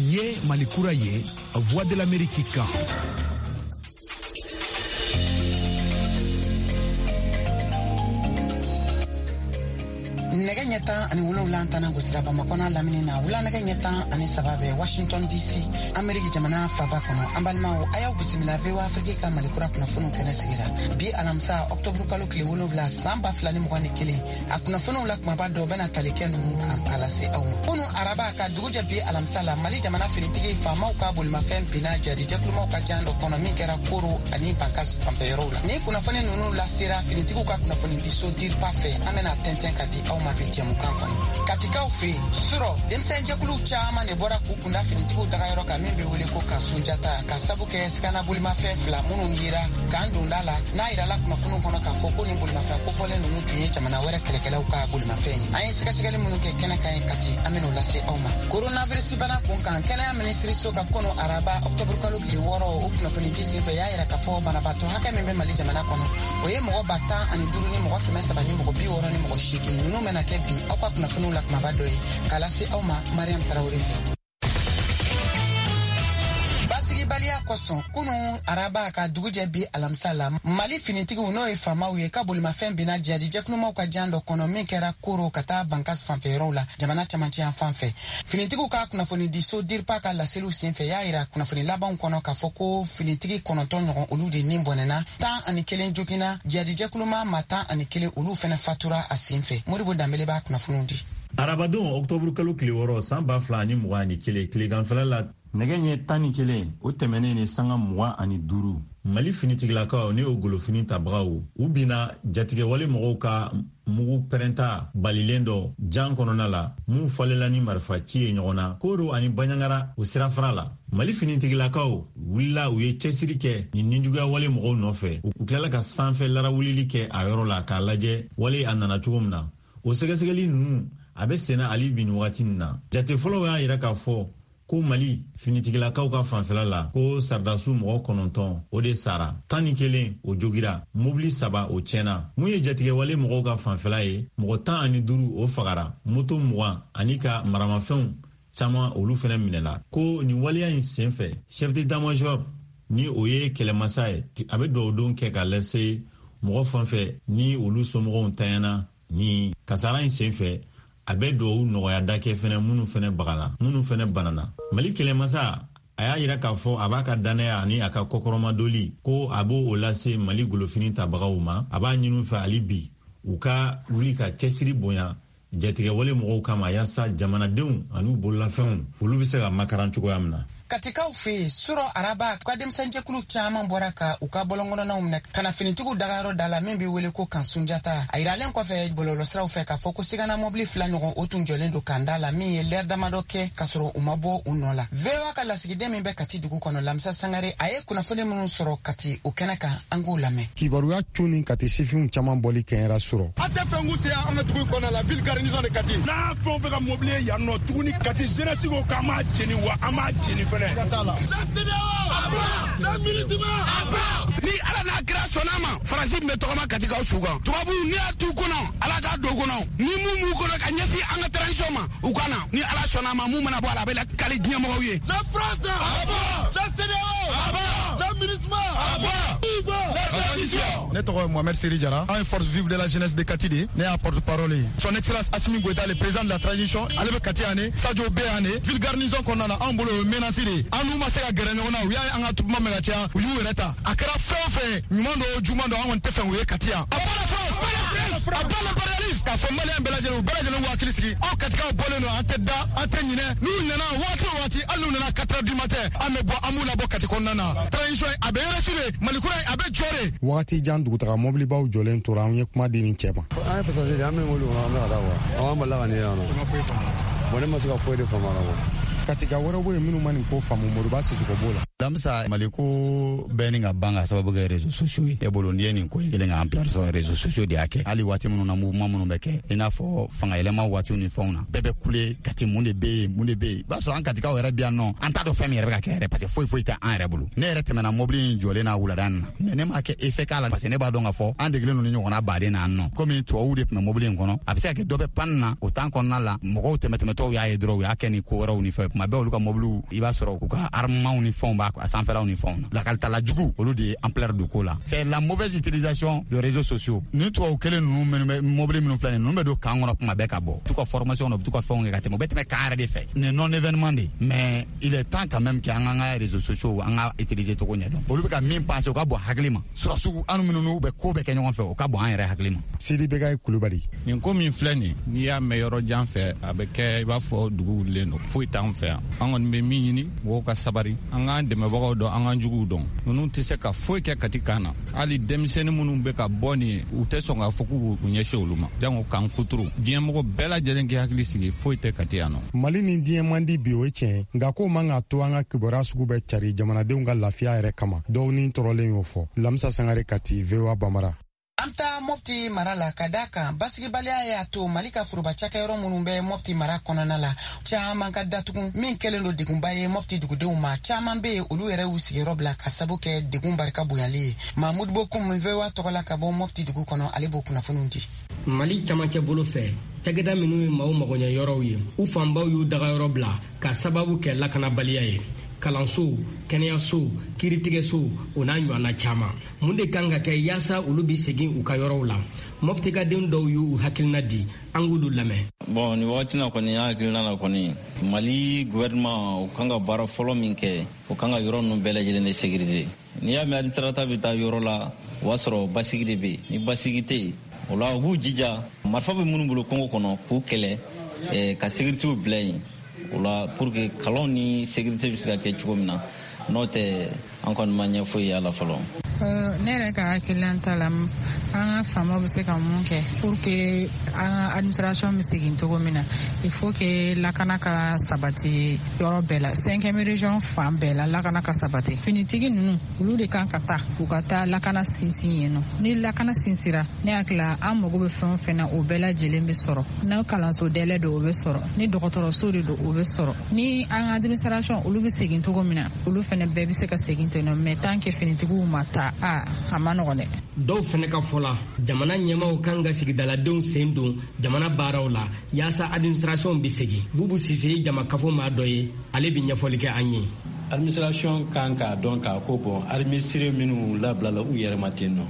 Ye Malikura Ye, Voix de l'Amérique kan. Nege nyeta ani wulawula ntana gosira Bamakona lamini na wula nege nyeta ani sababe Washington DC Ameriki jamana faba kono ambalmao ayaw bisimila vewa Afrika Malikura kunafono kene sigira bi alamsa October kalo kile wulawula samba flani mwani kile akunafono wula kumabado bena talike nunu kalase awma kunu araba ka duguja bi alamsa la Mali jamana finitigi famau ka bulma pina jadi jekluma ka jando kono minkera kuru ani bankas famperola ni kunafoni nunu la sira finitigu ka kunafoni biso dir pafe amena tenten kadi mapiti ya mukampani katika ufi suro demsenje kulu chama ne bora kupunda finitiku dagayro ka membe wele ko kasunjata kasabu ke skana buli mafefla munu ngira kandu ndala na ira la kuna funu kono ka foko ni buli mafa ko fole nunu tuye chama na wera kelekela ka buli mafenyi ayi sikashigale munu ke kena kai kati ameno lase awma coronavirus bana kunkan kena ministry so ka kono araba October kalo kili woro ukuna finitisi fe ya ira ka fo bana bato haka membe mali jamana kono oye mo bata ani duru ni mo kimesa bani mo bi woro ni mo shiki nunu na kebi akwa kuna funu la kumabadoi kalasi awma Mariam Traoré basigi balia koson kunu araba ka duguje bi alamsala Mali finitigi uno ifama uye kabuli mafembi na jadi jeknuma kwa jando kono minkera kuro kata bankas fanferola jamana chamanchi ya fanfe finitigi ka kuna funi diso dirpa ka la selu sienfe ya ira kuna funi laba kono ka foko finitigi kono tonyo uludi nimbonena ta anikele njokina jadi jeknuma mata anikele ulu fena fatura asinfe muribu dambele ba kuna funundi arabadon October kalo kile woro samba flani mwani kile ganfala la negenye tani kile o temene ni sanga mwa ani duru Mali finitigilakaw ni ogolo fini tabraw ubina jatige wale mogo ka mugu perenta balilendo jan konona la mu falela ni marfa cie nyona koro ani banyangara usira frala Mali finitigilakaw willa uye chesiri ke ni ninjuga wale mogo nofe uklala ka sanfe lara wulili ke ayoro la ka laje wale anana chugumna o segesegeli nunu abe sena ali bin watin na jate folo ya ira ka fo ko Mali finitigilakaw ka fanfela la ko sardasu mogo kononton o de sara tani kelen o jogira mobili saba o chena muye jatige wale mogo ka fanfela ye mogo tan ani duru o fagara moto moga ani ka maramafɛnw chama olu fɛnɛ minɛla ko ni waleya in senfɛ chef d'état-major ni o ye kɛlɛmasa ye a be dɔwdon kɛ ka lase mogo fanfɛ ni olu somɔgɔw tanyana ni kasara in senfɛ a bɛ dɔw nɔgɔya dakɛ fɛnɛ minnu fɛnɛ bagala minnu fɛnɛ banana Mali kɛlɛmasa a y'a yira k'a fɔ a b'a ka danaya ani a ka kɔkɔrɔmadoli ko a b'o o lase Mali golofini tabagaw ma a b'a ɲini fɛ hali bi u ka wuli ka cɛsiri bonya jatigɛ wale mɔgɔw kama yaasa jamanadenw ani bololafɛnw olu bɛ se ka makaran cogoya min na katika ufi suro araba kwa demsenje kulu chama mboraka ukabolongono na umne kana finitigu dagaro dala mimbi wele ko kansunjata airalen ko fe bololo sra ufe ka foko sigana mobli flano otunjolendo kandala mi lerda madoke kasoro umabo unola vewa kala sigide mimbe kati dugu kono lamsa sangare aye kuna fone munu soro kati ukenaka angulame kibaruya chuni kati sifim chama mboli kenra suro ate fengu se anga dugu kono la ville garnison de kati na fon fe ka mobli ya no tuguni kati jenasi ko kama jeni wa ama jeni ni ala na kira sonama faransi me togama katika usuga tubabu ni atu kono ala ga dogono ni mu kono ka nyesi anga transition ma ukana ni ala sonama mu mana bala bela kali nyamo wiye la France la CEDEAO la MINUSMA la transition ne togo Mohamed Seri Diarra en force vive de la jeunesse de Katide ne a porte-parole son excellence Assimi Goïta le président de la transition ale be Katiane Sadio Béane ville garnison konana ambolo menacé anu ma se ka gɛrɛ ɲɔgɔn na u y'a an ka tuma mɛn ka caya u y'u yɛrɛ ta a kɛra fɛn o fɛn ɲuman dɔ juguman dɔ an kɔni tɛ fɛn u ye kati yan a bɔra France a bɔra l'impérialisme k'a fɔ maliyɛn bɛɛ lajɛlen u bɛɛ lajɛlen k'u hakili sigi aw katikaw bɔlen don an tɛ da an tɛ ɲinɛ n'u nana waati o waati hali n'u nana 4 heures du matin an bɛ bɔ an b'u labɔ kati kɔnɔna na transition a bɛ reçu de malikura a bɛ jɔ de wagati jan dugutaga mobilibaw jɔlen tora an ye kuma di nin cɛ ma an ye passager de an bɛ wele kɔnɔ an bɛ ka taa kuwa an balila ka nin yan nɔ bon ne ma se ka foyi de faamu a la kuwa katika wɛrɛ bɛ yen minnu ma nin ko faamu Moriba Sisoko b'o la Lamsa Maliko burning a banga sababu ga réseaux sociaux e bolondier ni ko ngelenga amplar so réseaux sociaux di ake ali wati mun na mouvement mun beke ina fo fanga elema wati ni fauna bebe kule kati munde be ba so an katika wera bia no anta do fami rebe ka kere parce que foi ta an rebulu ne rete mena mobili jole na wula dan ne ma ke effet kala parce que ne ba do nga fo an degle no ni ngona ba de na no comme to wude na mobili ngono abisa ke dobe panna o tan kon na la mo temeteme to ya edro ya ke ni ko wera uni fa ma be olu ka mobili iba soro ko ka arma uni fon ba ko sans faire uni fon la kalta la jugu olu de ampleur de ko la c'est la mauvaise utilisation des réseaux sociaux ni to o kele no mobili minu flane no be do kan ngono ma be ka bo tout ko formation no tout ko fon ga te mo beteme ka de fait ne non événement de mais il est temps quand même qu'il y a un réseaux sociaux anga utiliser to ko nyadon olu be ka min penser ko bo haglima surasu anu minu no be ko be kenyon fe o ka bo an yere haglima Sidi be ga kulubali ni ko min flani ni ya meilleur jan fe abeke ba fo dugu leno fo tan fe angon be minini wo ka sabari anga de me bogo do anga jugu don nunu tise ka fo ke katikana ali demiseni munu be ka boni u te songa foku nyeshe uluma jango kan kuturu diemo bela jelengi hakili sigi fo te katiano Mali ni diemandi bi o chen nga ko manga to anga kibora sugu be chari jamana de nga lafia ere kama do ni torole yo fo Lamsa Sangare kati vewa Bamara amta mofti marala kadaka basigi balia ya to malika furuba chaka yoro munumbe mofti mara konana la chama kadatugun min kelendo digumbaye mofti duguduma chama be olu ere usigi robla kasabuke digumbar kabuyali mahmud bokum vewa tokola kabo mofti dugu kono alebo kuna funundi Mali chamache bolo fe tageda minu mawo magonya yoro yi u famba yu daga yoro bla ka sababu ke lakana balia ye kalanso kɛnɛyaso kiiritigɛso o n'a ɲɔgɔnna caman mun de kan ka kɛ yaasa olu bi segin u ka yɔrɔw la mɔpti ka den dɔw y'u hakilina di an k'olu lamɛn. Bon ni wagati na kɔni y'a hakilina na kɔni Mali gouvernement o kan ka baara fɔlɔ min kɛ o kan ka yɔrɔ ninnu bɛɛ lajɛlen de sécuriser n'i y'a mɛn alitarata bɛ taa yɔrɔ la o b'a sɔrɔ basigi de bɛ yen ni basigi tɛ yen o la u b'u jija marifa bɛ minnu bolo Congo kɔnɔ k'u kɛlɛ ka sécurité bila yen o la pour que kalon ni sécurité bɛ se ka kɛ cogo min na n'o tɛ an kɔni ma ɲɛ foyi y'a la fɔlɔ. Ne yɛrɛ ka hakilila ta la an ka faamaw bɛ se ka mun kɛ pour que an ka administration bɛ segin cogo min na il faut que lakana ka sabati yɔrɔ bɛɛ la 5e région fan bɛɛ la lakana ka sabati finitigi ninnu olu de kan ka taa u ka taa lakana sinsin yen nɔ ni lakana sinsira ne hakili an mago bɛ fɛn o fɛn na o bɛɛ lajɛlen bɛ sɔrɔ n'a kalanso dɛlɛ don o bɛ sɔrɔ ni dɔgɔtɔrɔso de don o bɛ sɔrɔ ni an ka administration olu bɛ segin cogo min na olu fɛnɛ bɛɛ bɛ se ka segin ten nɔ mais tant que finitigiw ma taa a ma nɔgɔn dɛ. Dɔw fɛnɛ ka fɔ la jamana ɲɛmaw kan ka sigidaladenw sen don jamana baaraw la yaasa administration bɛ segin Bubu Sise jamakafo maa dɔ ye ale bɛ ɲɛfɔli kɛ an ye. Administration kan k'a dɔn k'a ko bɔn administré minnu labilala u yɛrɛ ma ten nɔ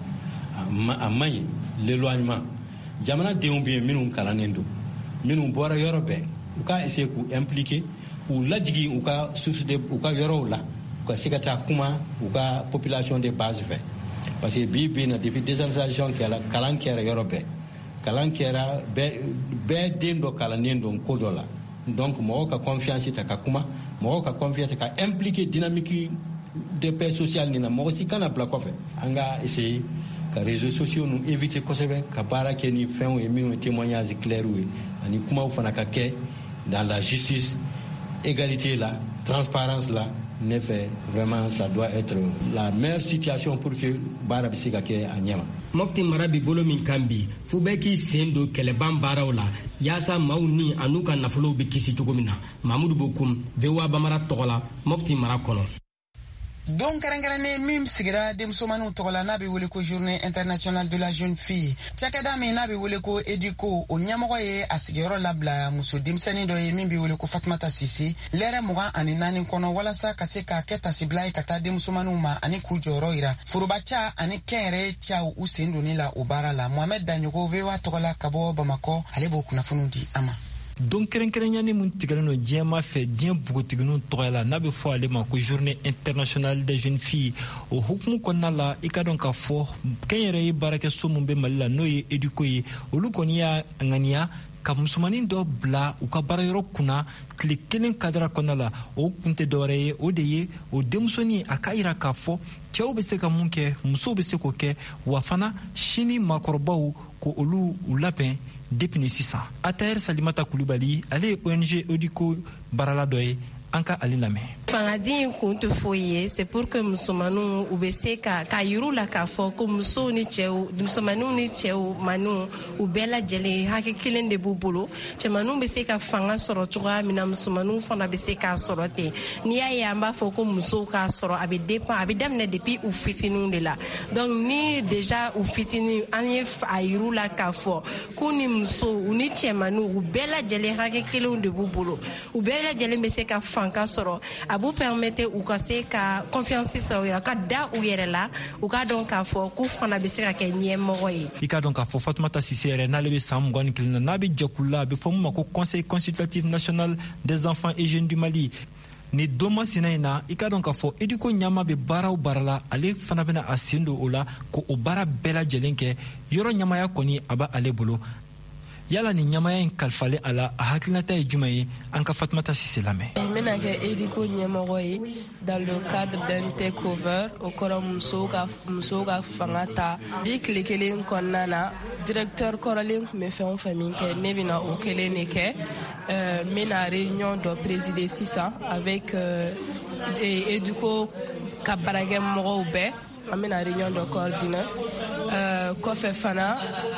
a man ɲi l'éloignement jamana denw bɛ yen minnu kalannen don minnu bɔra yɔrɔ bɛɛ u ka essayer k'u impliquer k'u lajigin u ka yɔrɔw la u ka se ka taa kuma u ka population de base fɛ parce que bi na depuis décentralisation kɛra kalan kɛra yɔrɔ bɛɛ kalan kɛra bɛɛ den dɔ kalannen don ko dɔ la donc mɔgɔw ka confiance ta ka kuma mɔgɔw ka confiance ka impliquer dynamique de paix sociale nin na mɔgɔ si kana bila kɔfɛ an ka essayer ka réseaux sociaux nu éviter kosɛbɛ ka baara kɛ ni fɛnw ye minnu témoignage clair ye ani kumaw fana ka kɛ dans la justice égalité la transparence la ne fait vraiment ça doit être la meilleure situation pour que baara bɛ se ka kɛ a ɲɛma. Mɔpti mara bi bolo min kan bi fo bɛɛ k'i sen don kɛlɛban baaraw la yaasa maaw ni a n'u ka nafolow bɛ kisi cogo min na Mamudu Bokum VOA Bamara tɔgɔ la Mɔpti mara kɔnɔ. Don kɛrɛnkɛrɛnnen min sigira denmusomaniw tɔgɔ la n'a bɛ wele ko journée internationale de la jeune fille cakɛda min n'a bɛ wele ko EDICO o ɲɛmɔgɔ ye a sigiyɔrɔ labila muso denmisɛnnin dɔ ye min bɛ wele ko Fatumata Sise lɛrɛ 24 kɔnɔ walasa ka se ka kɛ tasibila ye ka taa denmusomaniw ma ani k'u jɔyɔrɔ yira forobaca ani kɛnyɛrɛ caw u sen donni la o baara la Mohamed Danyogo VOA tɔgɔ la ka bɔ Bamakɔ ale b'o kunnafoniw di a ma. Don kɛrɛnkɛrɛnyani mun tigɛlen no diɲɛma fɛ diɲɛ bugotigininw tɔgɔ la n'a bɛ fɔ ale ma ko journée internationale des jeunes filles o hukumu kɔnɔna la i ka dɔn k'a fɔ kɛnyɛrɛ ye baarakɛso mun bɛ Mali la n'o ye EDICO ye olu kɔni y'a ŋaniya ka musomanin dɔ bila u ka baarayɔrɔ kunna tile kelen kadira kɔnɔna la o kun tɛ dɔwɛrɛ ye o de ye o denmusonin a ka yira k'a fɔ cɛw bɛ se ka mun kɛ musow bɛ se k'o kɛ wa fana sini maakɔrɔbaw ko olu u labɛn depuis ni sisan Ataher Salimata Kulibali ale ye ONG EDICO baarala dɔ ye an ka ale lamɛn. Fangadi kun tɛ foyi ye, c'est pour que musomaninw u bɛ se ka yiru la k'a fɔ ko musow ni cɛw, musomaninw ni cɛmaninw u bɛɛ lajɛlen hakɛ kelen de b'u bolo. Cɛmaninw bɛ se ka fanga sɔrɔ cogoya min na, musomaninw fana bɛ se k'a sɔrɔ ten. N'i y'a ye an b'a fɔ ko musow k'a sɔrɔ, a bɛ daminɛ depuis u fitininw de la. Donc ni déjà u fitinin an ye a yiru la k'a fɔ k'u ni musow u ni cɛmaninw u bɛɛ lajɛlen hakɛ kelenw de b'u bolo. U bɛɛ lajɛlen bɛ se ka fanga sɔrɔ. A b'u permettre u ka se ka confiance sɔrɔ u yɛrɛ, ka da u yɛrɛ la, u ka dɔn k'a fɔ k'u fana bɛ se ka kɛ ɲɛmɔgɔ ye. I ka dɔn k'a fɔ Fatumata Sise yɛrɛ n'ale bɛ san 21 na n'a bɛ jɛkulu la a bɛ fɔ mun ma ko Conseil consultatif national des enfants et jeunes du Mali. Ni don masina in na i ka dɔn k'a fɔ Ediko ɲama bɛ baara o baara la ale fana bɛna a sen don o la ko o baara bɛɛ lajɛlen kɛ. Yɔrɔ ɲamaya kɔni a bɛ ale bolo. Yala ni ɲamaya in kalifalen a la a hakilinata ye jumɛn ye? An ka Fatumata Sise lamɛn. N bɛna kɛ Ediko ɲɛmɔgɔ ye dans le cadre d'un takeover o kɔrɔ musow ka fanga ta. Bi tile kelen kɔnɔna na directeur kɔrɔlen tun bɛ fɛn o fɛn min kɛ ne bɛna o kelen de kɛ. N bɛna réunion dɔ présider sisan avec Ediko ka baarakɛmɔgɔw bɛɛ. An bɛna réunion dɔ coordonner. Kɔfɛ fana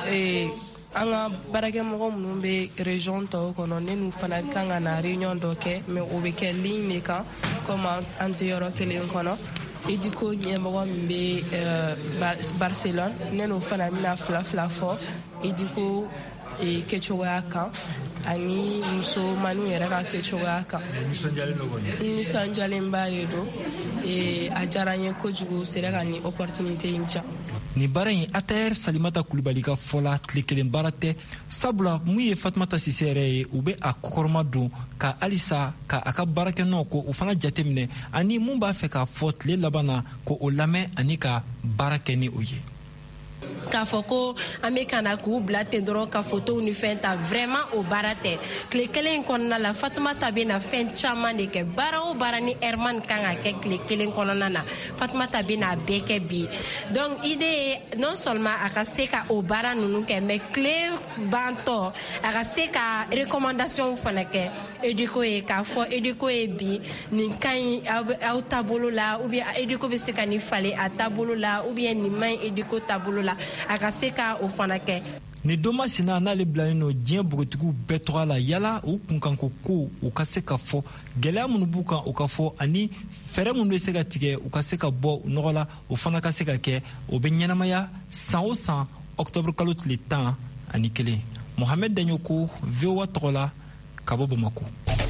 an ka baarakɛmɔgɔ minnu bɛ région tɔw kɔnɔ ne n'u fana kan ka na réunion dɔ kɛ mais o bɛ kɛ ligne de kan comme an tɛ yɔrɔ kelen kɔnɔ. Ediko ɲɛmɔgɔ min bɛ Barcelone ne n'u fana bɛna fila fɔ Ediko kɛcogoya kan ani musomaninw yɛrɛ ka kɛcogoya kan. Nisɔndiyalenba de don. A diyara n ye kojugu sera ka ni opportunité in diya. Ni baara in Atayer Salimata Kulibali ka fɔ la tile kelen baara tɛ sabula mun ye Fatumata Sise yɛrɛ ye u bɛ a kɔkɔrɔma don ka halisa ka a ka baarakɛnɔw ko o fana jateminɛ ani mun b'a fɛ k'a fɔ tile laban na ko o lamɛn ani ka baara kɛ ni o ye. K'a fɔ ko an bɛ kana k'u bila ten dɔrɔn ka photos ni fɛn ta vraiment o baara tɛ. Tile kelen in kɔnɔna la Fatumata bɛna fɛn caman de kɛ. Baara o baara ni Herman kan ka kɛ tile kelen kɔnɔna na Fatumata bɛna a bɛɛ kɛ bi. Donc idée ye non seulement a ka se ka o baara ninnu kɛ mais tile bantɔ a ka se ka recommandation fana kɛ Ediko ye k'a fɔ Ediko ye bi nin ka ɲi aw taabolo la ou bien Ediko bɛ se ka nin falen a taabolo la ou bien nin man ɲi Ediko taabolo la. A ka se ka o fana kɛ. Ni don masina n'ale bilalen no diɲɛ bogotigiw bɛɛ tɔgɔ la yala u kunkanko ko u ka se ka fɔ gɛlɛya minnu b'u kan u ka fɔ ani fɛɛrɛ minnu bɛ se ka tigɛ u ka se ka bɔ nɔgɔ la o fana ka se ka kɛ o bɛ ɲɛnamaya san o san octobre kalo tile 11 Mohamed Danyoko VOA tɔgɔ la ka bɔ Bamako.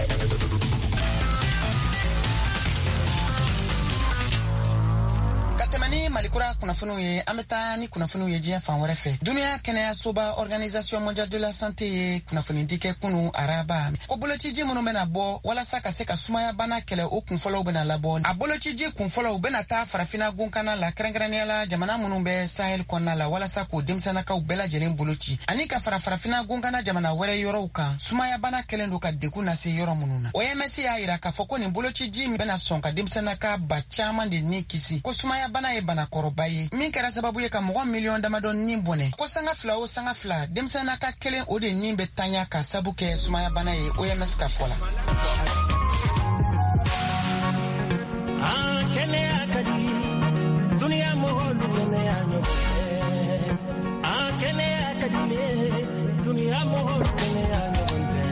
Malikura kunnafoniw ye an bɛ taa ni kunnafoniw ye diɲɛ fan wɛrɛ fɛ. Duniya kɛnɛyasoba Organisation mondiale de la santé ye kunnafoni di kɛ kunu araba ko bolociji minnu bɛna bɔ walasa ka se ka sumaya bana kɛlɛ o kunfɔlɔw bɛna labɔ. A bolociji kunfɔlɔw bɛna taa farafina gunkana la kɛrɛnkɛrɛnnenya la jamana minnu bɛ Sahel kɔnɔna la walasa k'o denmisɛnnakaw bɛɛ lajɛlen boloci ani ka farafina gunkana jamana wɛrɛ yɔrɔw kan sumaya bana kɛlen don ka degun lase yɔrɔ minnu na. OMS y'a yira k'a fɔ ko nin bolociji bɛna sɔn ka denmisɛnnaka ba caman de ni kisi ko sumaya bana ye bana kɔrɔba ye min kɛra sababu ye ka mɔgɔ miliyɔn damadɔ ni bɔnɛ ko sanga fila o sanga fila denmisɛnnaka kelen o de ni bɛ tanya ka sabu kɛ sumaya bana ye OMS ka fɔ la. Kɛnɛya ka di duniya mɔgɔw kɛnɛya ɲɔgɔn tɛ kɛnɛya ka di duniya mɔgɔw kɛnɛya ɲɔgɔn tɛ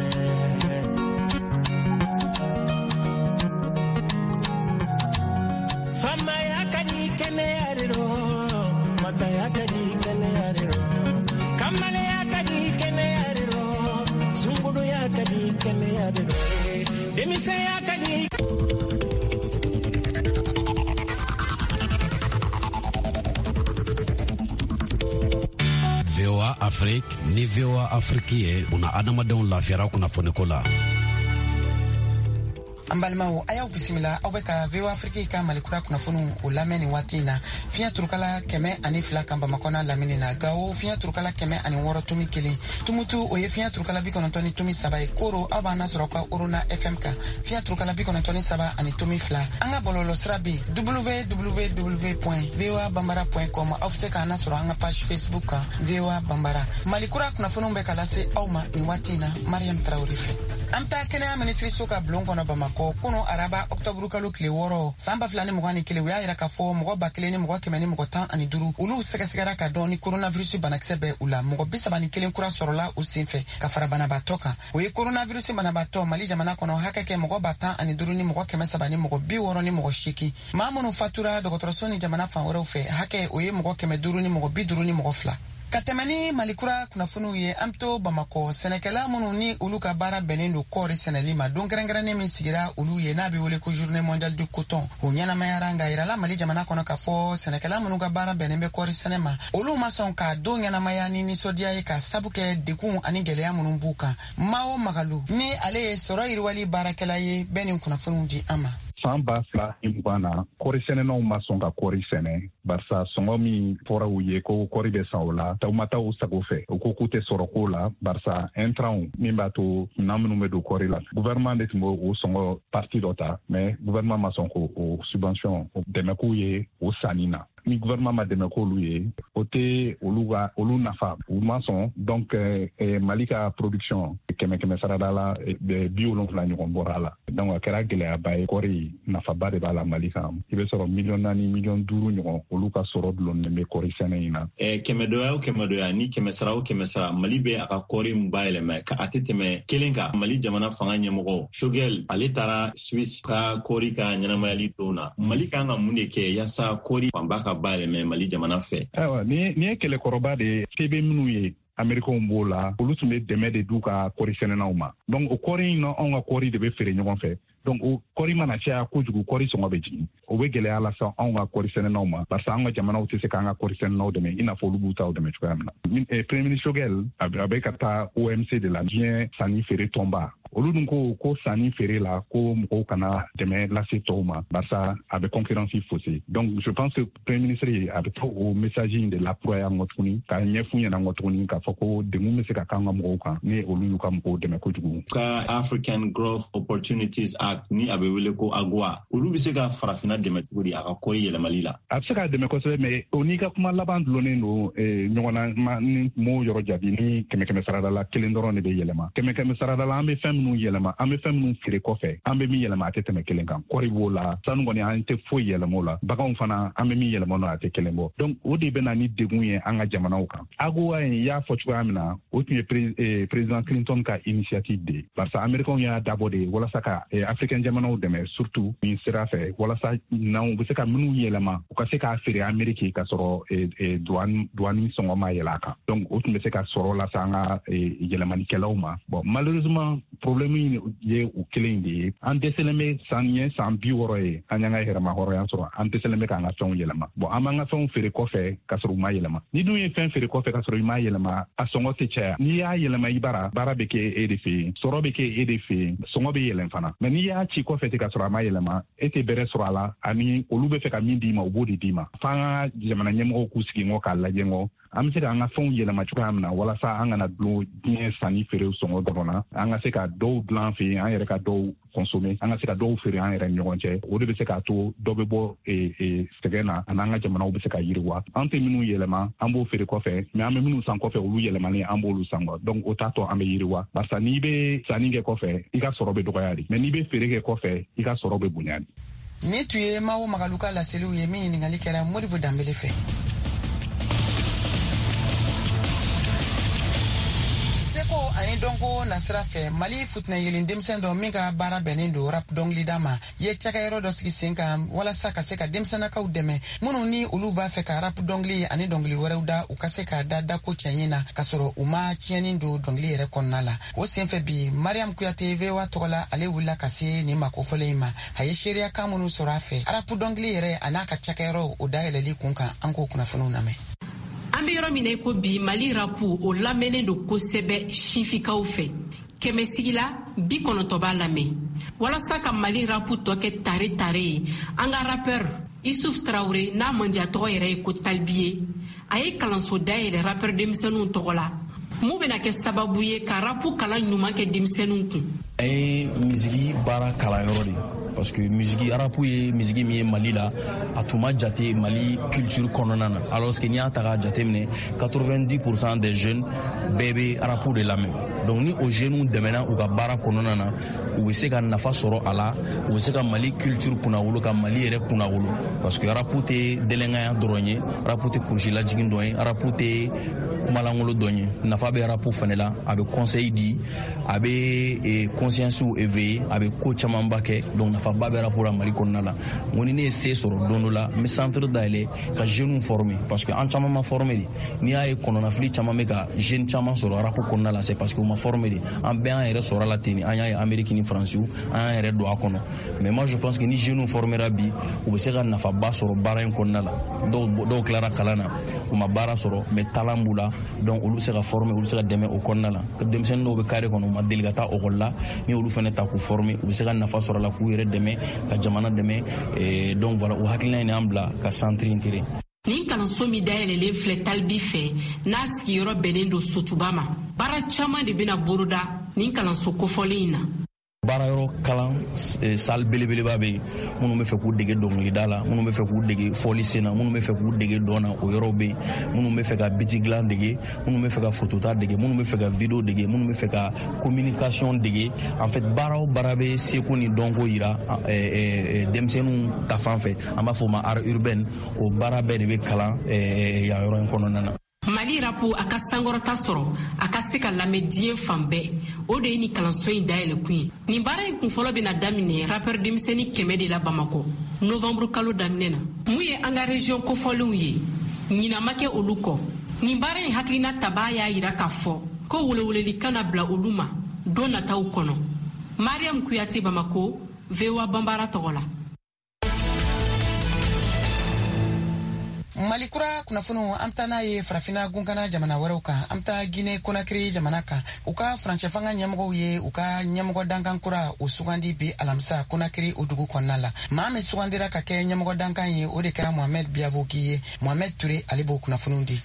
famaya ka di kɛnɛya de don mataya ka di kɛnɛya de don kamalaya ka di kɛnɛya de don sunkuruya ka di kɛnɛya de don denmisɛnya ka di. VOA Afrique ni VOA Afrique ye una adamadenw lafiyara kunnafoniko la. An balimaw a y'aw bisimila aw bɛ ka VOA Afrique ka Malikura kunnafoniw o lamɛn nin waati in na fiɲɛ turukala 102 kan Bamakɔ lamini na Gawo fiɲɛ turukala 106 tomi 1 Tumutu o ye fiɲɛ turukala 93 tomi 3 ye Koro aw b'an nasɔrɔ ka Orona FM kan fiɲɛ turukala 93 ani tomi 2 an ka bɔlɔlɔ sira bɛ www.voabambara.com aw bɛ se k'an nasɔrɔ an ka page Facebook kan VOA Bambara. Malikura kunnafoniw bɛ ka lase aw ma nin waati in na Mariam Traoré fɛ. An bɛ taa kɛnɛya minisiriso ka bulon kɔnɔ Bamakɔ Bamako kuno araba Octobre kalo kile woro samba flani mugani kile wya ira kafo mugo bakile ni mugo kemeni mugo tan ani duru ulu segasigara ka doni coronavirus banakisebe ula mugo bisa bani kile kura sorola usinfe kafara bana batoka we coronavirus bana bato mali jamana kono hakake mugo batan ani duru ni mugo kemesa bani mugo bi woro ni mugo shiki mamono fatura dogotorosoni jamana fa woro fe hake oye mugo keme duru ni mugo bi duru ni mugo fla katemani malikura kunafunu ye amto Bamako senekala munu ni ulu ka bara benendo kori senelima dongrengrane min sigira ulu ye nabi wole ko journée mondiale du coton unyana mayaranga irala mali jamana kono ka fo senekala munu ka bara benembe kori senema ulu mason ka donyana mayani ni sodia ye ka sabuke dekun aningele ya munu buka mao magalu ni ale soro irwali barakela ye benin kunafunu di ama san ba fila ni mugan na kɔri sɛnɛnaw ma sɔn ka kɔri sɛnɛ barisa sɔngɔ min fɔra u ye ko kɔri bɛ san o la taw ma taa u sago fɛ u ko k'u tɛ sɔrɔ ko la barisa intrant min b'a to minan minnu bɛ don kɔri la gouvernement de tun bɛ o sɔngɔ parti dɔ ta mais gouvernement ma sɔn k'o subvention o dɛmɛ k'u ye o sanni na ni gouvernement ma dɛmɛ k'olu ye o tɛ olu nafa u ma sɔn donc Mali ka production kɛmɛ sarada la 70 ɲɔgɔn bɔra la donc a kɛra gɛlɛyaba ye kɔri nafaba de b'a la Mali kan i bɛ sɔrɔ 4 miliyɔn 5 ɲɔgɔn olu ka sɔrɔ dulonnen bɛ kɔri sɛnɛ in na kɛmɛdɔya o kɛmɛdɔya ni kɛmɛsara o kɛmɛsara Mali bɛ a ka kɔri mun bayɛlɛma ka a tɛ tɛmɛ kelen kan Mali jamana fanga ɲɛmɔgɔ Shogel ale taara Suisse ka kɔri ka ɲɛnamayali don na Mali kan ka mun de kɛ yaasa kɔri fanba ka bayɛlɛma Mali jamana fɛ ayiwa ni ye kɛlɛkɔrɔba de tebe minnu ye Américains b'o la olu tun bɛ dɛmɛ de d'u ka kɔri sɛnɛnaw ma donc o kɔri in na anw ka kɔri de bɛ feere ɲɔgɔn fɛ donc o kɔri mana caya kojugu kɔri sɔngɔ bɛ jigin o bɛ gɛlɛya lasa anw ka kɔri sɛnɛnaw ma parce que an ka jamanaw tɛ se k'an ka kɔri sɛnɛnaw dɛmɛ i n'a fɔ olu b'u taw dɛmɛ cogoya min na Premier ministre Shogel a bɛ ka taa OMC de la diɲɛ sanni feere tɔnba olu dun ko sanni feere la ko mɔgɔw kana dɛmɛ lase tɔw ma barisa a bɛ concurrence fausser donc je pense que Premier ministre a bɛ to o message in de lakura yan tuguni ka ɲɛfu ɲɛna tuguni k'a fɔ ko dengun bɛ se ka k'an ka mɔgɔw kan ni olu y'u ka mɔgɔw dɛmɛ kojugu ka African Growth Opportunities Act ni a bɛ wele ko AGOA olu bɛ se ka farafina dɛmɛ cogo di a ka kɔri yɛlɛmali la a bɛ se ka dɛmɛ kosɛbɛ mais o n'i ka kuma laban dulonnen don ɲɔgɔnna ni m'o yɔrɔ jaabi ni kɛmɛ sarada la kelen dɔrɔn de bɛ yɛlɛma kɛmɛ sarada la an bɛ fɛn minnu yɛlɛma an bɛ fɛn minnu feere kɔfɛ an bɛ min yɛlɛma a tɛ tɛmɛ kelen kan kɔri b'o la sanu kɔni an tɛ foyi yɛlɛma o la baganw fana an bɛ min yɛlɛma n'o a tɛ kelen bɔ donc o de bɛ na ni degun ye an ka jamanaw kan AGOA in y'a fɔ cogoya min na o tun ye président Clinton ka initiative de barisa Américains y'a dabɔ de walasa ka Africain jamanaw dɛmɛ surtout nin sira fɛ walasa n'anw bɛ se ka minnu yɛlɛma u ka se k'a feere Amérique ka sɔrɔ douane sɔngɔ ma yɛlɛ a kan donc o tun bɛ se ka sɔrɔ lasa an ka yɛlɛmanikɛlaw ma bon malheureusement problème in ye u kelen de ye an dɛsɛlen bɛ san 60 ye an y'an ka yɛrɛma hɔrɔnya sɔrɔ an dɛsɛlen bɛ k'an ka fɛnw yɛlɛma bon an b'an ka fɛnw feere kɔfɛ ka sɔrɔ u ma yɛlɛma ni dun ye fɛn feere kɔfɛ ka sɔrɔ i ma yɛlɛma a sɔngɔ tɛ caya n'i y'a yɛlɛma i baara bɛ kɛ e de fɛ yen sɔrɔ bɛ kɛ e de fɛ yen sɔngɔ bɛ yɛlɛn fana mais n'i y'a ci kɔfɛ ten ka sɔrɔ a ma yɛlɛma e tɛ bɛrɛ sɔrɔ a la ani olu bɛ fɛ ka min d'i ma u b'o de d'i ma f'an ka jamana ɲɛmɔgɔw k'u sigi ŋɔ k'a lajɛ ŋɔ an bɛ se k'an ka fɛnw yɛlɛma cogoya min na walasa an kana dulon diɲɛ sanni feerew sɔngɔ dɔrɔn na an ka se ka dɔw dilan an fɛ yen an yɛrɛ ka dɔw consommer an ka se ka dɔw feere an yɛrɛ ni ɲɔgɔn cɛ o de bɛ se k'a to dɔ bɛ bɔ sɛgɛn na ani an ka jamanaw bɛ se ka yiriwa an tɛ minnu yɛlɛma an b'o feere kɔfɛ mais an bɛ minnu san kɔfɛ olu yɛlɛmalen an b'olu san donc o t'a tɔ an bɛ yiriwa barisa n'i bɛ sanni kɛ kɔfɛ i ka sɔrɔ bɛ dɔgɔya de mais n'i bɛ feere kɛ kɔfɛ i ka sɔrɔ bɛ bonya de. Ni tun ye Mawo Magalu ka laseliw ye min ɲininkali kɛra Modibo Dambele fɛ. Seko ani dɔnko nasira fɛ Mali futina yelen denmisɛn dɔ min ka baara bɛnnen don rap dɔnkilida ma ye cakɛyɔrɔ dɔ sigi sen kan walasa ka se ka denmisɛnnakaw dɛmɛ minnu ni olu b'a fɛ ka rap dɔnkili ani dɔnkili wɛrɛw da u ka se ka da ko cɛɲi na ka sɔrɔ u ma tiɲɛni don dɔnkili yɛrɛ kɔnɔna la o senfɛ bi Mariam Kuyate VOA tɔgɔ la ale wulila ka se nin makofɔlen ma a ye seereya kan minnu sɔrɔ a fɛ rap dɔnkili yɛrɛ a n'a ka cakɛyɔrɔ o dayɛlɛli kun kan an k'o kunnafoniw lamɛn. An bɛ yɔrɔ min na ko bi Mali rapu o lamɛnnen don kosɛbɛ sifikaw fɛ 100 la 90 b'a lamɛn walasa ka Mali rapu tɔ kɛ tare ye an ka rappeur Issouf Traoré n'a mandiya tɔgɔ yɛrɛ ye ko Talbiye a ye kalanso dayɛlɛ rappeur denmisɛnninw tɔgɔ la mun bɛna kɛ sababu ye ka rapu kalan ɲuman kɛ denmisɛnninw kun. A ye misigi baara kalanyɔrɔ de parce que misigi arapu ye misigi min ye Mali la a tun ma jate Mali culture kɔnɔna na alors que n'i y'a ta k'a jateminɛ 90% des jeunes bɛɛ bɛ arapu de lamɛn donc ni o jeunes dɛmɛna u ka baara kɔnɔna na u bɛ se ka nafa sɔrɔ a la u bɛ se ka Mali culture kunnawolo ka Mali yɛrɛ kunnawolo parce que rap tɛ dɛlɛngaya dɔrɔn ye rap tɛ kurusi lajigin dɔrɔn ye rap tɛ kumalangolo dɔrɔn ye nafa bɛ rap fana la a bɛ conseil di a bɛ conscience éveiller a bɛ ko camanba kɛ donc nafaba bɛ rap la Mali kɔnɔna la n ko ni ne ye se sɔrɔ don dɔ la n bɛ centre dayɛlɛ ka jeunes former parce que an caman ma former de n'i y'a ye kɔnɔnafili caman bɛ ka jeunes caman sɔrɔ rap kɔnɔna la c'est parce que u ma former de an bɛɛ an yɛrɛ sɔrɔ la ten an y'a ye Amérique ni France an y'an yɛrɛ don a kɔnɔ mais moi je pense que ni jeunes formera bi u bɛ se ka nafaba sɔrɔ baara in kɔnɔna la dɔw tilara kalan na u ma baara sɔrɔ mais talent b'u la donc olu bɛ se ka former olu bɛ se ka dɛmɛ o kɔnɔna la denmisɛnnin dɔw bɛ carré kɔnɔ u ma deli ka taa école la ni olu fana ta k'u former u bɛ se ka nafa sɔrɔ a la k'u yɛrɛ dɛmɛ ka jamana dɛmɛ donc voilà o hakilina in y'an bila ka centre in créer. Nin kalanso min dayɛlɛlen filɛ Talibi fɛ n'a sigiyɔrɔ bɛnnen don Sotuba ma baara caman de bɛna boroda nin kalanso kofɔlen in na. Baara yɔrɔ kalan salle belebeleba bɛ yen minnu bɛ fɛ k'u dege dɔnkilida la minnu bɛ fɛ k'u dege fɔli sen na minnu bɛ fɛ k'u dege dɔn na o yɔrɔ bɛ yen minnu bɛ fɛ ka biti dilan dege minnu bɛ fɛ ka photota dege minnu bɛ fɛ ka video dege minnu bɛ fɛ ka communication dege en fait baara o baara bɛ seko ni dɔnko yira denmisɛnninw ta fan fɛ an b'a fɔ o ma art urbain o baara bɛɛ de bɛ kalan yan yɔrɔ in kɔnɔna na. Mali rapu a ka sankɔrɔta sɔrɔ a ka se ka lamɛn diɲɛ fan bɛɛ o de ye ni kalanso in dayɛlɛ kun ye nin baara in kunfɔlɔ bɛna daminɛ rappeur denmisɛnnin 100 de la Bamakɔ novembre kalo daminɛ na mun ye an ka région kofɔlenw ye ɲina ma kɛ olu kɔ nin baara in hakilina taba y'a yira k'a fɔ ko weleweleli kana bila olu ma don nataw kɔnɔ Mariam Kuyate Bamako VOA Bambara tɔgɔ la. Malikura kunnafoniw an bɛ n'a ye farafina gunkana jamana wɛrɛw kan an bɛ taa Guinée Conakry jamana kan u ka furancɛ fanga ɲɛmɔgɔw ye u ka ɲɛmɔgɔ dankan kura o sugandi bi alamisa Conakry o dugu kɔnɔna la maa min sugandira ka kɛ ɲɛmɔgɔ dankan ye o de kɛra Mohamed Biavogi ye Mohamed Touré ale b'o kunnafoniw di.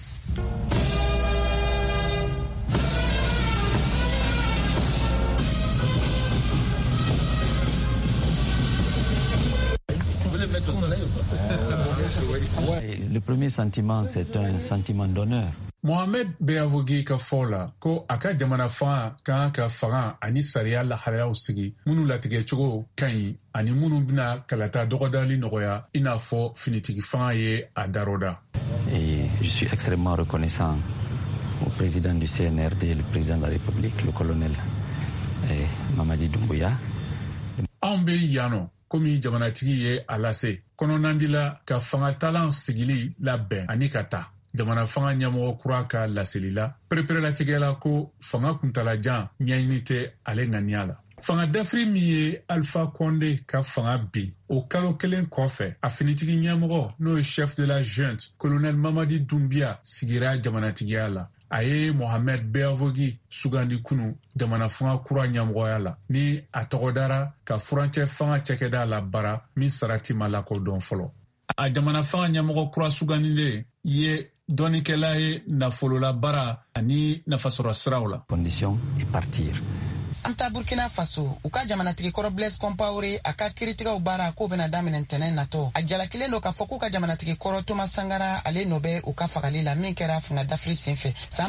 Le premier sentiment, c'est un sentiment d'honneur. Mohamed Biavogi ka fɔ la ko a ka jamana fanga kan ka fanga ani sariya lahalayaw sigi minnu latigɛ cogo ka ɲi ani minnu bɛna kalata dɔgɔdali nɔgɔya i n'a fɔ finitigi fanga ye a daroda. Et je suis extrêmement reconnaissant au président du CNRD, le président de la République, le colonel Mamadi Doumbouya. An bɛ yan nɔ komi jamanatigi ye a lase kɔnɔnandi la ka fangatalan sigili labɛn ani ka taa jamana fanga ɲɛmɔgɔ kura ka laseli la pereperelatigɛla ko fanga kuntalajan ɲɛɲini tɛ ale ŋaniya la fanga dafiri min ye Alpha Condé ka fanga bin o kalo kelen kɔfɛ a finitigi ɲɛmɔgɔ n'o ye chef de la junte colonel Mamadi Doumbouya sigira jamanatigiya la a ye Mohamed Biavogi sugandi kunu jamana fanga kura ɲɛmɔgɔya la ni a tɔgɔdara ka furancɛ fanga cɛkɛda la bara min sarati ma lakodɔn fɔlɔ a jamana fanga ɲɛmɔgɔ kura sugandilen ye dɔnikɛla ye nafolola bara ani nafasɔrɔ siraw la. Condition et partir. An bɛ taa Burkina Faso u ka jamanatigi kɔrɔ Blaise Compaoré a ka kiiritigɛw baara k'o bɛna daminɛ ntɛnɛn natɔ a jalakilen don k'a fɔ k'u ka jamanatigi kɔrɔ Thomas Sankara ale nɔ bɛ u ka fagali la min kɛra fanga dafiri senfɛ san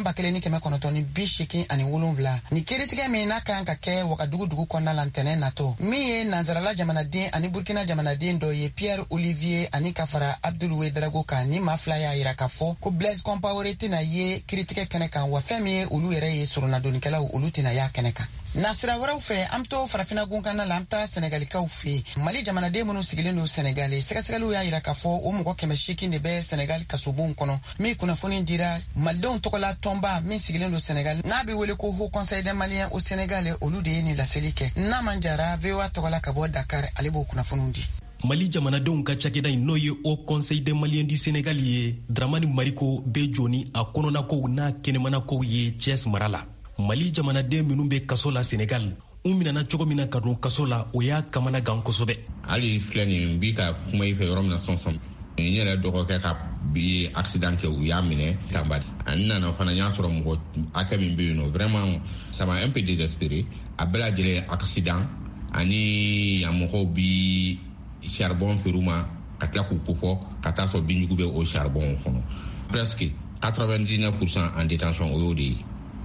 1987 ni kiiritigɛ min n'a kan ka kɛ Wagadugu dugu kɔnɔna la ntɛnɛn natɔ min ye nanzarala jamanaden ani Burkina jamanaden dɔ ye Pierre Olivier ani ka fara Abdoul Ouedraogo kan ni maa fila y'a yira k'a fɔ ko Blaise Compaoré tɛna ye kiiritigɛ kɛnɛ kan wa fɛn min ye olu yɛrɛ ye soronadonikɛlaw olu tɛna y'a kɛnɛ kan. Nasira wɛrɛw fɛ an bɛ to farafina gunkana la an bɛ taa Senegalikaw fɛ Mali jamanaden minnu sigilen don Senegal sɛgɛsɛgɛliw y'a yira k'a fɔ o mɔgɔ 800 de bɛ Senegal kasobon kɔnɔ min kunnafoni dira malidenw tɔgɔla tɔnba min sigilen don Senegal n'a bɛ wele ko Haut Conseil des Maliens au Sénégal olu de ye nin laseli kɛ n'a man jara VOA tɔgɔla ka bɔ Dakar ale b'o kunnafoniw di. Mali jamanadenw ka cakɛda in n'o ye Haut Conseil des Maliens du Sénégal ye Dramani Mariko bɛ jɔni a kɔnɔnakow n'a kɛnɛmanakow ye Thiès mara la. Mali jamanaden minnu bɛ kaso la Senegal u minana cogo min na ka don kaso la o y'a kamana gan kosɛbɛ. Hali filɛ nin bi ka kuma i fɛ yɔrɔ min na sɔnsɔn n yɛrɛ dɔgɔkɛ ka bi accident kɛ u y'a minɛ tanba de ani nana fana n y'a sɔrɔ mɔgɔ hakɛ min bɛ yen nɔ vraiment ça m'a un peu désespéré a bɛɛ lajɛlen accident ani yan mɔgɔw bi charbon feere u ma ka tila k'u kofɔ ka taa sɔrɔ binjugu bɛ o charbon kɔnɔ presque 99% en détention o y'o de ye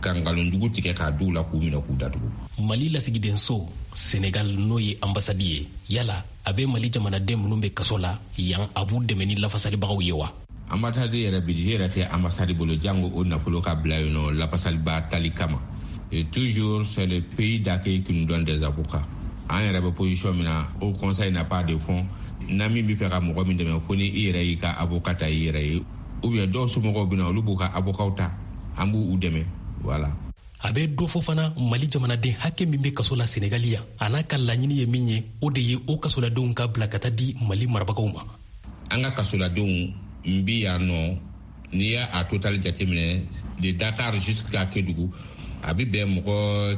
ka ngalonjugu tigɛ k'a d'u la k'u minɛ k'u datugu. Mali lasigiden so Senegal n'o ye ambasadi ye yala a bɛ Mali jamanaden minnu bɛ kaso la yan a b'u dɛmɛ ni lafasalibagaw ye wa? Ambassade yɛrɛ budget yɛrɛ tɛ ambassade bolo jango o nafolo ka bila yen nɔ lafasaliba tali kama. Et toujours c'est le pays d'accueil qui nous donne des avocats. An yɛrɛ bɛ position min na au conseil n'a pas de fonds. Na min bɛ fɛ ka mɔgɔ min dɛmɛ fo ni i yɛrɛ y'i ka avocat ta i yɛrɛ ye ou bien dɔw somɔgɔw bɛ na olu b'u ka avocat ta an b'u dɛmɛ voilà. A bɛ dɔ fɔ fana Mali jamanaden hakɛ min bɛ kaso la Senegal yan a n'a ka laɲini ye min ye o de ye o kasoladenw ka bila ka taa di Mali marabagaw ma. An ka kasoladenw n bi yan nɔ n'i y'a a total jateminɛ de Dakar jusqu'à Kédougou a bɛ bɛn mɔgɔ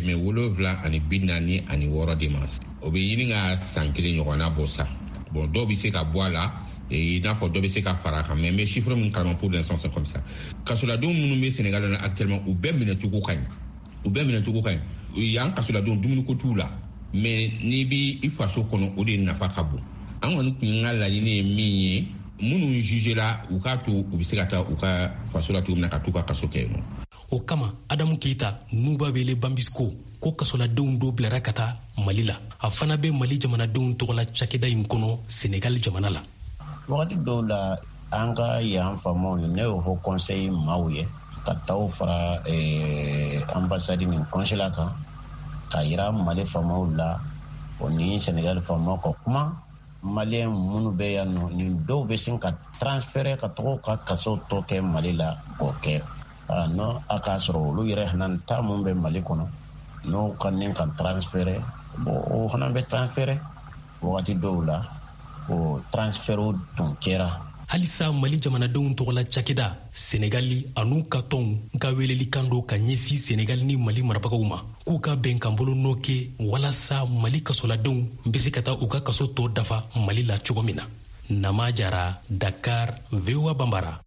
746 de ma o bɛ ɲini ka san kelen ɲɔgɔnna bɔ sa bon dɔw bɛ se ka bɔ a la i n'a fɔ dɔ bɛ se ka fara a kan mais chiffre min kalama pour l'instant c'est comme ça kasoladenw minnu bɛ Sénégal la actuellement u bɛɛ minɛcogo ka ɲi yan kasoladenw dumuni ko t'u la mais n'i b'i faso kɔnɔ o de nafa ka bon an kɔni tun ka laɲini ye min ye minnu juge la u k'a to u bɛ se ka taa u ka faso la cogo min na ka t'u ka kaso kɛ yen nɔ. O kama Adamu Keita n'u b'a wele Bambisco ko kasoladenw dɔ bilara ka taa Mali la a fana bɛ Mali jamanadenw tɔgɔla cakɛda in kɔnɔ Senegal jamana la. Wagati dɔw la an ka yan faamaw ye ne y'o fɔ conseil maaw ye ka taa fara ambassade ni consulat kan ka yira Mali faamaw la o ni Senegal faamaw ka kuma Malien minnu bɛ yan nɔ ni dɔw bɛ sin ka transférer ka tɔgɔ ka kaso tɔ kɛ Mali la k'o kɛ no a k'a sɔrɔ olu yɛrɛ fana ta mun bɛ Mali kɔnɔ n'o ka ni ka transférer bon o fana bɛ transférer wagati dɔw la o transfert tun kɛra. Halisa Mali jamanadenw tɔgɔla cakɛda Senegali a n'u ka tɔnw ka weleli kan do ka ɲɛsi Senegal ni Mali marabagaw ma k'u ka bɛnkan bolo n'o kɛ walasa Mali kasoladenw bɛ se ka taa u ka kaso tɔ dafa Mali la cogo min na. Nama Jara, Dakar, VOA Bambara.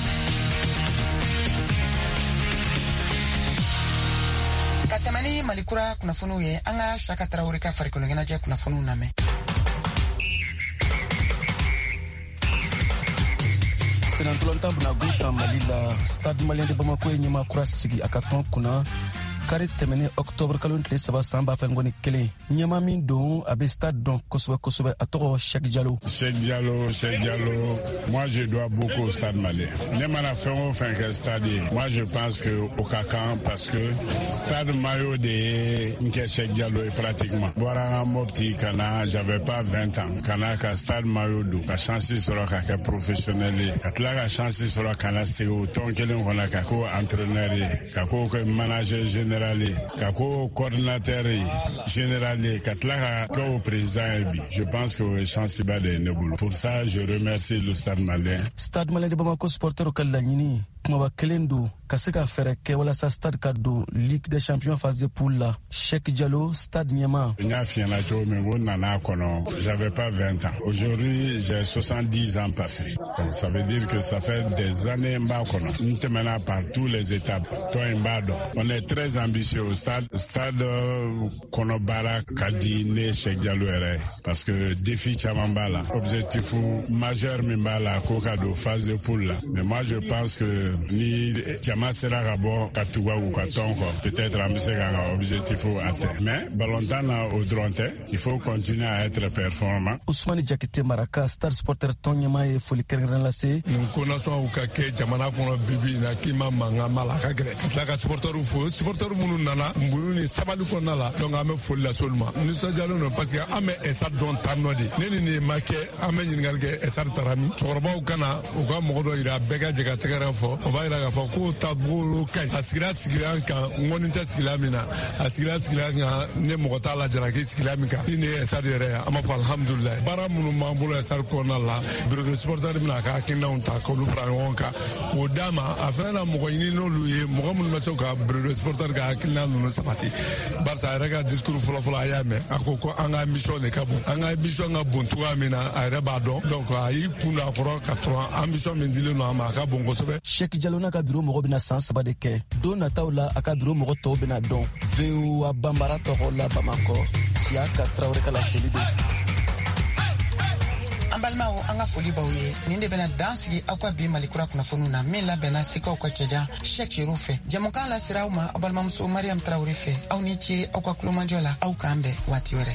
Ka tɛmɛ ni Mali kura kunnafoniw ye an ka Saka Tarawele ka farikolo ɲɛnajɛ kunnafoniw lamɛn. Senantolanta Bunago ta Mali la Stade Malien de Bamako ye ɲɛma kura sigi a ka tɔn kunna kari tɛmɛni octobre kalo tile 3 san 2021 ɲɛma min don a bɛ stade dɔn kosɛbɛ a tɔgɔ Cheikh Diallo. Cheikh Diallo, moi je dois beaucoup au Stade Malien. Ne mana fɛn o fɛn kɛ stade ye, moi je pense que o ka kan parce que stade maillot de ye n kɛ Cheikh Diallo ye pratiquement. Bɔra an ka Mopti ka na, j'avais pas 20 ans, ka na ka stade maillot don, ka chance sɔrɔ ka kɛ professionnel ye, ka tila ka chance sɔrɔ ka na segin o tɔn kelen kɔnɔ ka k'o entraîneur ye, ka k'o kɛ manager général ye, ka k'o coordinateur ye général ye, ka tila ka k'o président ye bi. Je pense que o ye chance ba de ye ne bolo. Pour ça, je remercie le Stade Malien. Stade Malien de Bamako supporter ka laɲini kumaba kelen don ka se ka fɛrɛ kɛ walasa stade ka don Ligue des Champions phase de poule la. Cheikh Diallo, stade ɲɛma. N y'a f'i ɲɛna cogo min ko nana kɔnɔ, j'avais pas 20 ans. Aujourd'hui, j'ai 70 ans passés. Donc ça veut dire que ça fait des années n b'a kɔnɔ. N tɛmɛna par tous les étapes. Tɔn in b'a dɔn. On est très ambitieux au stade. Stade kɔnɔ baara ka di ne Cheikh Diallo yɛrɛ parce que défi caman b'a la. Objectif majeur min b'a la ko ka don phase de poule la. Mais moi je pense que ni jama sera ka bɔ ka tugu u ka tɔn kɔ, peut-être an bɛ se k'an ka objectif atteindre. Mais ballontan na o dɔrɔn tɛ, il faut continuer à être performant. Ousmane Jakite Maraka, Stade Supporter tɔn ɲɛma ye foli kɛrɛnkɛrɛnnen lase. Nin ko nasɔnw ka kɛ jamana kɔnɔ bibi na k'i ma mankan ma la ka gɛrɛ. Ka tila ka supporteru fo, supporteru minnu nana nburu ni sabali kɔnɔna la, donc an bɛ foli lase olu ma. Nisɔndiyalen don parce que an bɛ Esad dɔn tan nɔ de. Ne ni nin ma kɛ, an bɛ ɲininkali kɛ Esad taara min. Cɛkɔrɔbaw kana u ka mɔgɔ dɔ yira bɛɛ ka jɛ ka tɛgɛrɛ fɔ. O b'a yira k'a fɔ ko taabolo ka ɲi. A sigira kan, n kɔni tɛ sigila min na. A sigira kan, ne mɔgɔ t'a la jalaki sigila min kan. Ni ne ye Esad yɛrɛ ye, an b'a fɔ alhamdulilayi. Baara minnu b'an bolo Esad kɔnɔna la, bureau de supporter bɛna a ka hakilinaw ta k'olu fara ɲɔgɔn kan. K'o d'a ma, a fana na mɔgɔ ɲini n'olu ye, mɔgɔ minnu bɛ se ka bureau de supporter ka hakilina ninnu sabati. Barisa a yɛrɛ ka discours fɔlɔfɔlɔ a y'a mɛn. A ko an ka ambition de ka bon. An ka ambition ka bon cogoya min na, a yɛrɛ b'a dɔn. Donc a y'i kun don a kɔrɔ k'a sɔrɔ ambition min dilen don a ma, a ka bon kosɛbɛ. Cheikh Diallo n'a ka bureau mɔgɔ bɛna san 3 de kɛ. Don nataw la a ka bureau mɔgɔ tɔw bɛna dɔn. VOA Bambara tɔgɔ la Bamakɔ, Siaka Traoré ka laseli don. An balimaw an ka foli baw ye nin de bɛna dan sigi aw ka bi malikura kunnafoniw na min labɛnna sikaw ka cɛjan Cheikh Chérou fɛ jamukan la sira aw ma aw balimamuso Mariam Traoré fɛ aw ni ce aw ka kulomajɔ la aw k'an bɛn waati wɛrɛ.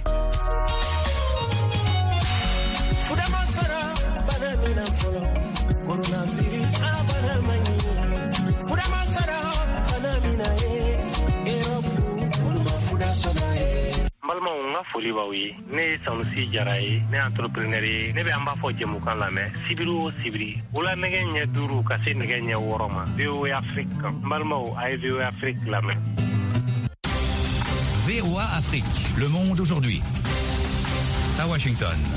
Balmaw n ka foli b'aw ye ne ye Sanusi Jara ye ne entrepreneur ye ne bɛ an b'a fɔ jɛmukan lamɛn sibiri o sibiri wula nɛgɛ ɲɛ 5 ka se nɛgɛ ɲɛ 6 ma VOA Afrique kan balimaw a ye VOA Afrique lamɛn. VOA Afrique, le monde aujourd'hui. À Washington.